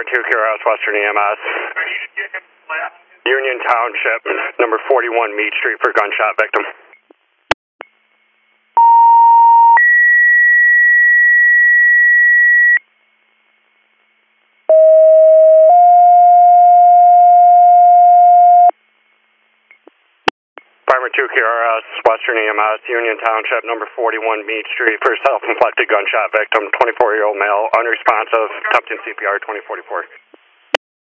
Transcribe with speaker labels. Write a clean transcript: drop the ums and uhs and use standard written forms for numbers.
Speaker 1: 2, QRS Western EMS. Union Township, number 41 Meade Street for gunshot victim. Primer 2, QRS Western EMS, Union Township, number 41 Meade Street for self-inflicted gunshot victim, 24-year-old male, unresponsive, attempting CPR 2044.